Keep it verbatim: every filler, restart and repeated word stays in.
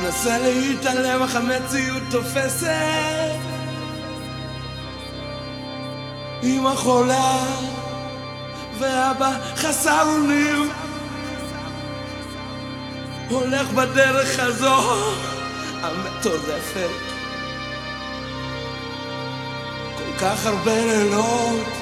מנסה להתעלם אך המציאות תופסת. אמא חולה ואבא חסר אונים, הולך בדרך הזו המטורפת. כל כך הרבה לילות